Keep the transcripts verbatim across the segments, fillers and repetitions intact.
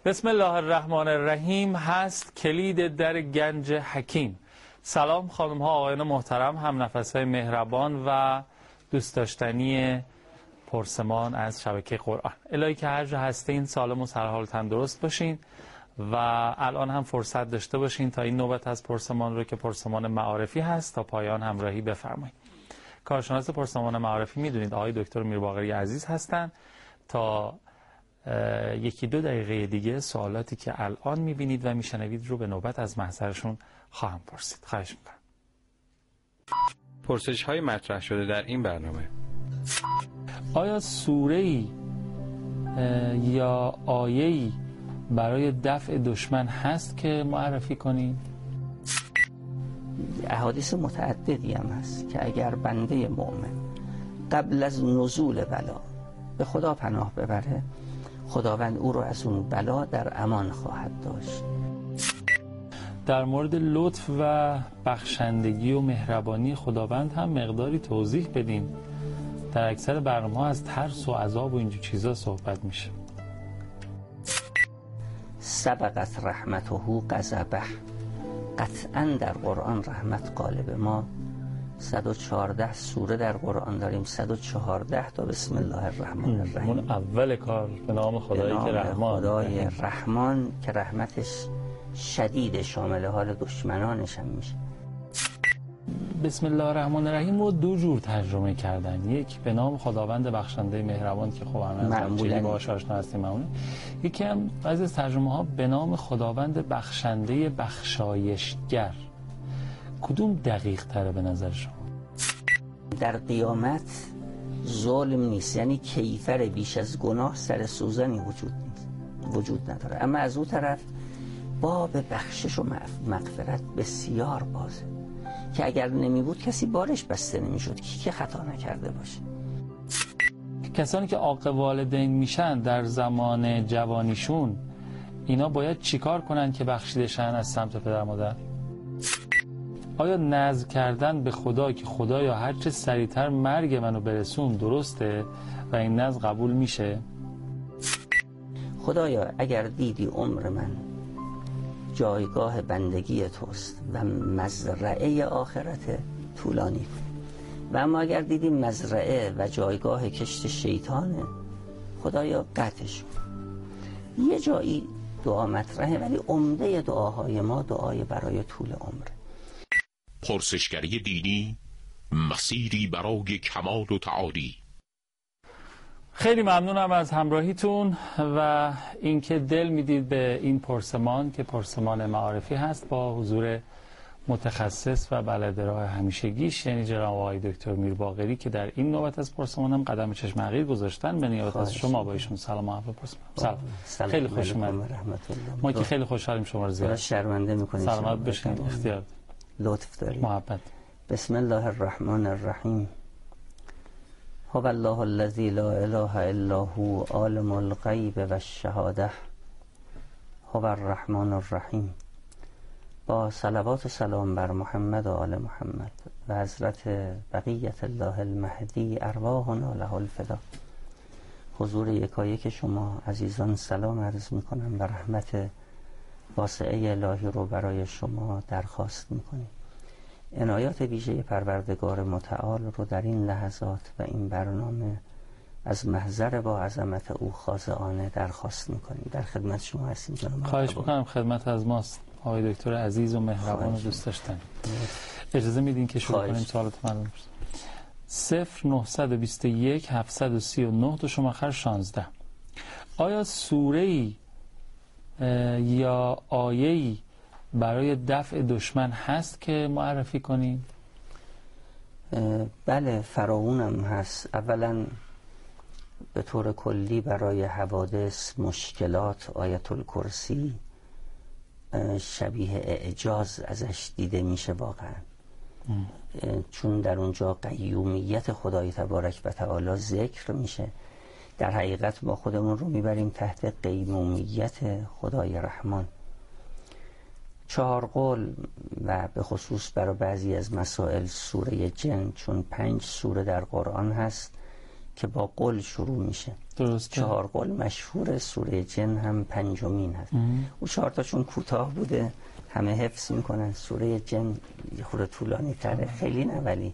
بسم الله الرحمن الرحیم هست کلید در گنج حکیم. سلام خانم ها آقایان محترم، هم نفس های مهربان و دوست داشتنی پرسمان از شبکه قرآن. الهی که هر جا هستین سالم و سرحال تندرست باشین و الان هم فرصت داشته باشین تا این نوبت از پرسمان رو که پرسمان معارفی هست تا پایان همراهی بفرمایید. کارشناس پرسمان معارفی میدونید آقای دکتر میرباقری عزیز هستن. تا یکی دو دقیقه دیگه سوالاتی که الان میبینید و میشنوید رو به نوبت از محضرشون خواهم پرسید. خواهش میکنم. پرسش های مطرح شده در این برنامه: آیا سوره‌ای یا آیه‌ای برای دفع دشمن هست که معرفی کنید؟ احادیث متعددی هم هست که اگر بنده مؤمن قبل از نزول بلا به خدا پناه ببره، خداوند او رو از اون بلا در امان خواهد داشت. در مورد لطف و بخشندگی و مهربانی خداوند هم مقداری توضیح بدین. در اکثر برنامه‌ها از ترس و عذاب و اینجور چیزا صحبت میشه. سبقت رحمته غضبه، قطعا در قرآن رحمت غالب. ما صد و چهارده سوره در قرآن داریم، صد و چهارده تا بسم الله الرحمن الرحیم. اون اول کار به نام خدایی که رحمان، خدای رحمان که رحمتش شدید، شامل حال دشمنانش هم میشه. بسم الله الرحمن الرحیم رو دو جور ترجمه کردن. یک به نام خداوند بخشنده مهربان که خب همه از بچگی باهاش آشنا هستیم معمولا. یکی هم بعضی از ترجمه ها به نام خداوند بخشنده بخشایشگر. کدوم دقیق تره به نظر شما؟ در قیامت ظلم نیست، یعنی کیفر بیش از گناه سر سوزنی وجود نیست، وجود نداره. اما از اون طرف باب بخشش و مغفرت بسیار بازه که اگر نمی بود کسی بارش بسته نمی شد کی که خطا نکرده باشه. کسانی که عاق والدین میشن در زمان جوانیشون، اینا باید چیکار کنن که بخشیدشن از سمت پدر مادر؟ آیا نذر کردن به خدا که خدایا هر چه سریعتر مرگ منو برسون درسته و این نذر قبول میشه؟ خدایا اگر دیدی عمر من جایگاه بندگی توست و مزرعه آخرت طولانی کن، و اما اگر دیدی مزرعه و جایگاه کشت شیطانه، خدایا قطعش کن. یه جایی دعا مطرحه ولی عمده دعاهای ما دعای برای طول عمر. پرسشگری دینی، مسیری برای کمال و تعالی. خیلی ممنونم از همراهیتون و اینکه دل میدید به این پرسمان که پرسمان معارفی هست با حضور متخصص و بلد راه همیشگیش، یعنی جناب آقای دکتر میرباقری که در این نوبت از پرسمان هم قدم چشم حقیر گذاشتن. به نیابت از شما با ایشون سلام و عرض پرسمان. سلام. سلام. خیلی خوش اومدید. ما که خیلی خوشحالیم شما رو زیارت. شرمنده می‌کنید. سلامت باشین. اختیار لطف دارید. محبت. بسم الله الرحمن الرحیم. هو الله الذی لا اله الا هو عالم الغیب و الشهاده هو الرحمن الرحیم. با صلوات و سلام بر محمد و آل محمد و حضرت بقیت الله المهدی ارواحنا له الفدا. حضور یکایک شما عزیزان سلام عرض میکنم و رحمت واسعه الهی رو برای شما درخواست میکنیم. عنایات ویژه پروردگار متعال رو در این لحظات و این برنامه از محضر با عظمت او خاضعانه درخواست میکنیم. در خدمت شما هستیم جناب. خواهش میکنم، خدمت از ماست آقای دکتر عزیز و مهربان و دوست داشتنی. اجازه میدین که شروع کنیم سوالات مردم بشیم. صفر نهصد و بیست و یک هفتصد و سی و نه دو شماخر شانزده. آیا سوره‌ای یا آیه‌ای برای دفع دشمن هست که معرفی کنیم؟ بله، فراوونم هست. اولا به طور کلی برای حوادث، مشکلات، آیت الکرسی شبیه اعجاز ازش دیده میشه واقعا. چون در اونجا قیومیت خدای تبارک و تعالی ذکر میشه. در حقیقت ما خودمون رو میبریم تحت قیومیت خدای رحمان. چهار قول و به خصوص برای بعضی از مسائل سوره جن، چون پنج سوره در قرآن هست که با قل شروع میشه. درسته. چهار قل مشهور، سوره جن هم پنجمین هست. او چهار تاشون کوتاه بوده، همه حفظ میکنن. سوره جن یه خورده طولانی تره، خیلی نه، ولی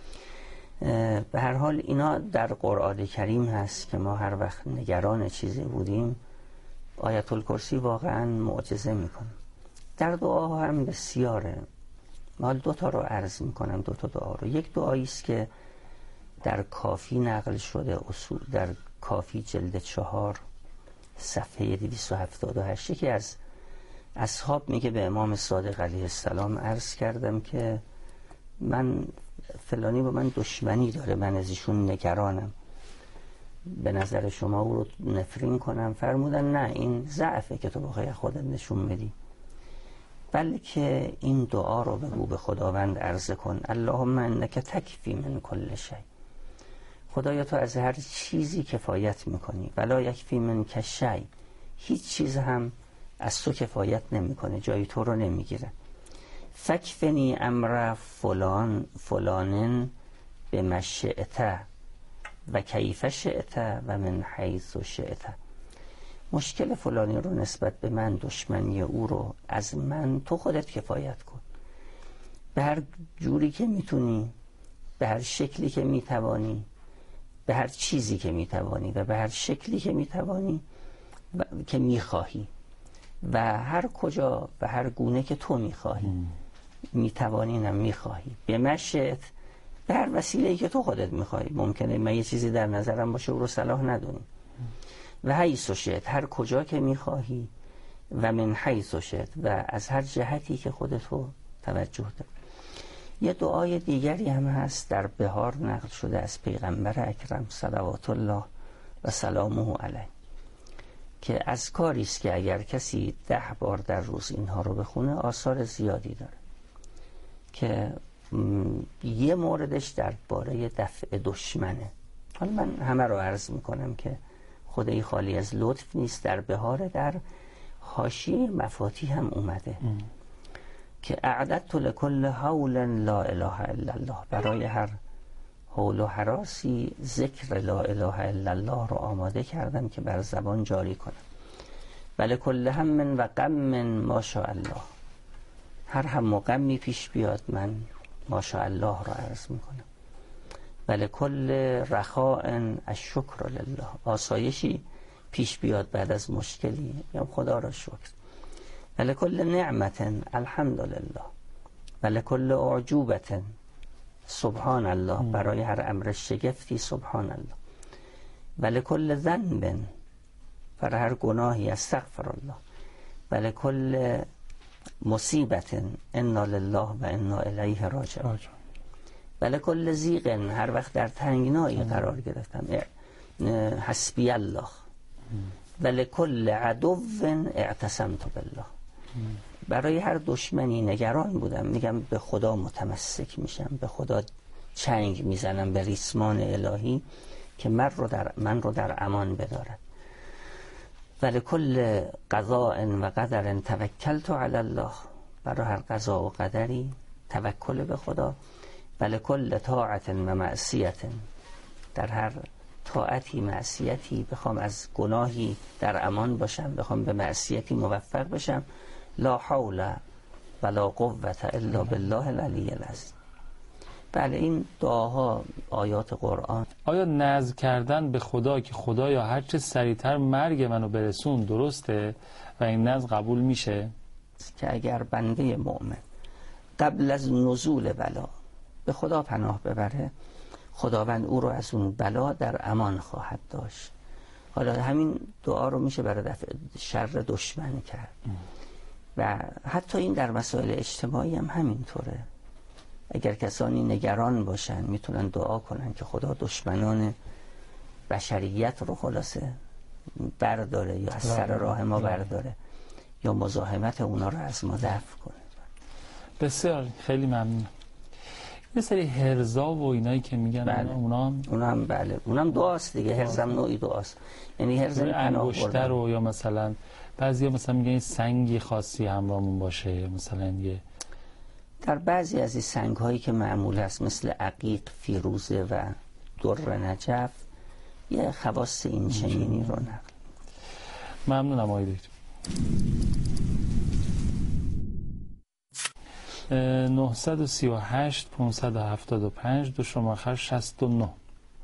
به هر حال اینا در قرآن کریم هست که ما هر وقت نگران چیزی بودیم آیت الکرسی واقعا معجزه میکنه. در دعا هم بسیاره. حال دو تا رو عرض میکنم، دو تا دعا رو. یک دعایی است که در کافی نقل شده، اصول در کافی جلد چهار صفحه دویست و هفتاد و هشت. یکی از اصحاب میگه به امام صادق علیه السلام عرض کردم که من فلانی با من دشمنی داره، من از ایشون نگرانم، به نظر شما او رو نفرین کنم؟ فرمودن نه، این ضعفه که تو بخوای خودت نشون بدی، بلکه این دعا رو بگو به خداوند عرضه کن: اللهم انک تکفی من کل شیء، خدایا تو از هر چیزی کفایت میکنی، ولا یکفی من شیء، هیچ چیز هم از تو کفایت نمیکنه، جای تو رو نمیگیره. فکفنی امر فلان فلانن به مشئت و کیف شئت و من حیث شئت، مشکل فلانی رو نسبت به من، دشمنی او رو از من تو خودت کفایت کن، به هر جوری که میتونی، به هر شکلی که میتوانی، به هر چیزی که میتوانی و به هر شکلی که میتوانی که میخواهی و هر کجا و هر گونه که تو میخواهی میتوانی نه میخواهی، به مشیت، به هر وسیله‌ای که تو خودت میخواهی. ممکنه من یه چیزی در نظرم باشه او رو صلاح ندونی. و حیث شئت، هر کجا که میخواهی، و من حیث شئت، و از هر جهتی که خودتو توجه داری. یه دعای دیگری هم هست در بهار نقل شده از پیغمبر اکرم صلوات الله و سلامه علیه که اذکاری است که اگر کسی ده بار در روز اینها رو بخونه آثار زیادی داره، که یه موردش درباره دفع دشمنه. حالا من همه رو عرض میکنم که خدای خالی از لطف نیست. در بهار در حاشیه مفاتیح هم اومده ام. که اعددت لکل حول لا اله الا الله، برای هر حول و هراسی ذکر لا اله الا الله رو آماده کردم که بر زبان جاری کنم. بله کل هم و غم ماشاء الله، هر هم و غمی پیش بیاد من ماشاء الله رو عرض میکنم. بله کل رخاء الشکر لله، آسایشی پیش بیاد بعد از مشکلی یا خدا را شکر. بله کل نعمت الحمدلله، بله کل اعجوبت سبحان الله، برای هر امر شگفتی سبحان الله. بله کل ذنب، برای هر گناهی استغفر الله. بله کل مصیبت انا لله و انا الیه راجعون. بله کل ضیق، هر وقت در تنگنایی قرار گرفتم حسبی الله. بله کل عدو اعتصمت بالله، برای هر دشمنی نگران بودم، میگم به خدا متمسک میشم، به خدا چنگ میزنم، به ریسمان الهی که من رو در, من رو در امان بدارد. ولی کل قضاء و قدر توکلت علی الله، برای هر قضا و قدری توکل به خدا. ولی کل طاعت و معصیت، در هر طاعتی معصیتی بخوام از گناهی در امان باشم، بخوام به معصیتی موفق بشم. لا حول ولا قوة الا بالله العلی العظیم. بله این دعاها آیات قرآن. آیا نذر کردن به خدا که خدایا هر چه سریعتر مرگ منو برسون درسته و این نذر قبول میشه؟ که اگر بنده مؤمن قبل از نزول بلا به خدا پناه ببره، خداوند او رو از اون بلا در امان خواهد داشت. حالا همین دعا رو میشه برای دفع شر دشمن کرد و حتی این در مسائل اجتماعی هم همینطوره. اگر کسانی نگران باشن میتونن دعا کنن که خدا دشمنان بشریت رو خلاصه برداره یا از سر راه ما برداره یا مزاحمت اونا رو از ما دفع کنه. بسیار خیلی ممنون. یه سری هرزا و اینایی که میگن بله. اونا هم اونا هم بله اونم هم دعاست دیگه. هرزم نوعی دعاست، یعنی هرز انگشتر رو یا مثلا بعضیا مثلا میگن سنگی خاصی همراهمون باشه، یا مثلا یه در بعضی از این سنگ هایی که معمول هست مثل عقیق، فیروزه و در نجف یه خواص این چنینی رو نقل. ممنونم آقای دکتر. نهصد و سی و هشت پانصد و هفتاد و پنج دو شماره آخر شصت و نه.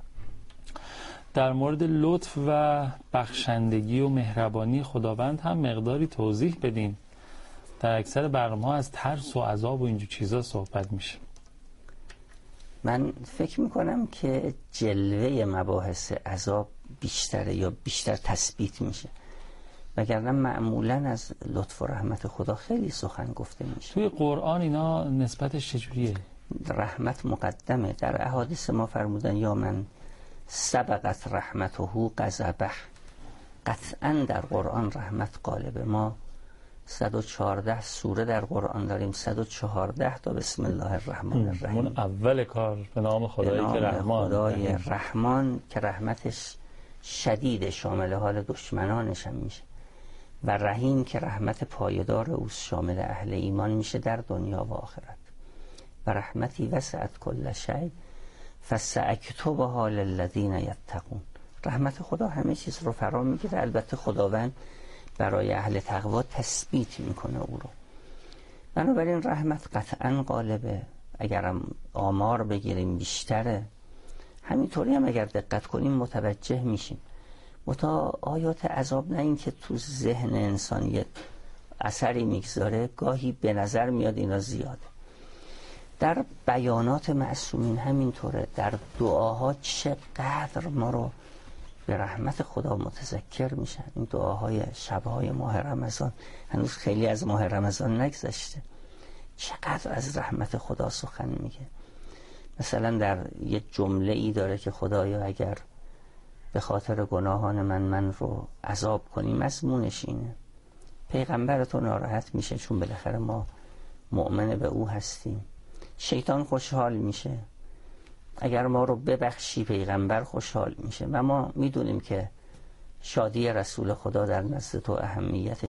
در مورد لطف و بخشندگی و مهربانی خداوند هم مقداری توضیح بدین. در اکثر برنامه‌ها از ترس و عذاب و اینجور چیزا صحبت میشه. من فکر میکنم که جلوه مباحث عذاب بیشتره یا بیشتر تثبیت میشه، وگرنه معمولا از لطف و رحمت خدا خیلی سخن گفته میشه. توی قرآن اینا نسبتش چجوریه؟ رحمت مقدمه. در احادیث ما فرمودن یا من سبقت رحمته غضبه. قطعا در قرآن رحمت غالبه. ما صد و چهارده سوره در قرآن داریم، صد و چهارده تا بسم الله الرحمن الرحیم. اون اول کار به نام خدایی که رحمان، خدای رحمان که رحمتش شدید، شامل حال دشمنانش هم میشه، و رحیم که رحمت پایدار او شامل اهل ایمان میشه در دنیا و آخرت. و رحمتی وسعت کل شیء فساکتبها للذین یتقون. رحمت خدا همه چیز رو فرا میگیره. البته خداوند برای اهل تقوا تثبیت میکنه او رو. بنابراین رحمت قطعا غالبه. اگرم آمار بگیریم بیشتره. همینطوری هم اگر دقت کنیم متوجه میشیم. متا آیات عذاب نه این که تو ذهن انسان اثری میگذاره، گاهی به نظر میاد اینا زیاده. در بیانات معصومین همینطوره. در دعاها چقدر ما رو به رحمت خدا متذکر میشن. این دعاهای شبهای ماه رمضان، هنوز خیلی از ماه رمضان نگذشته، چقدر از رحمت خدا سخن میگه. مثلا در یه جمله ای داره که خدایا اگر به خاطر گناهان من من رو عذاب کنی، مضمونش اینه پیغمبر تو ناراحت میشه چون بالاخره ما مؤمن به او هستیم. شیطان خوشحال میشه اگر ما رو ببخشی، پیغمبر خوشحال میشه. و ما میدونیم که شادی رسول خدا در نزد تو اهمیت